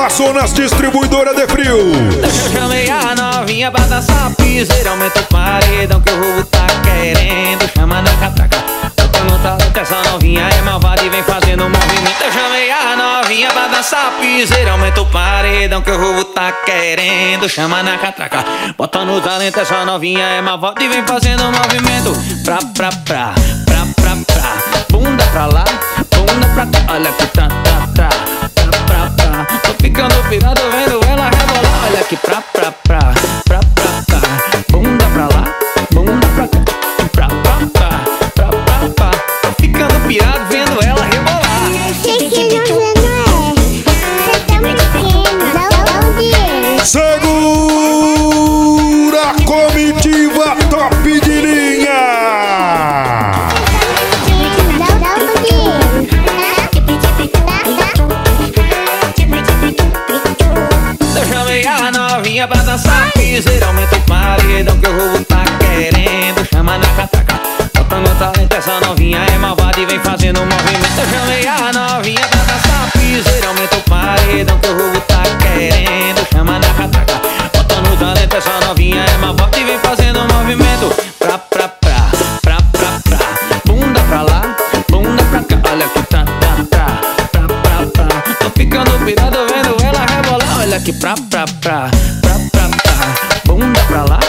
Amazonas Distribuidora de Frio. Eu chamei a novinha pra dançar piseira. Aumenta o paredão que o roubo tá querendo. Chama na catraca, bota no talento. Essa novinha é malvada e vem fazendo um movimento. Eu chamei a novinha pra dançar piseira. Aumenta o paredão que o roubo tá querendo. Chama na catraca, bota no talento. Essa novinha é malvada e vem fazendo um movimento. Pra. Bunda pra lá, bunda pra cá. Olha que pra. Tô ficando pirado vendo ela rebolar. Olha que pra cá. Bunda pra lá, bunda pra cá. Tô ficando pirado vendo ela rebolar. Segura a comitiva top de linha. Pra dançar piseira, aumenta o paredão que o roubo tá querendo. Chama na catraca, bota no talento. Essa novinha é malvada e vem fazendo um movimento. Eu chamei a novinha pra dançar piseira. Aumenta o paredão que o roubo tá querendo. Chama na catraca, bota no talento. Essa novinha é malvada e vem fazendo um movimento. Pra. Bunda pra lá, bunda pra cá. Olha que pra. Tô ficando pirado vendo ela rebolar. Olha que pra. Bunda pra lá,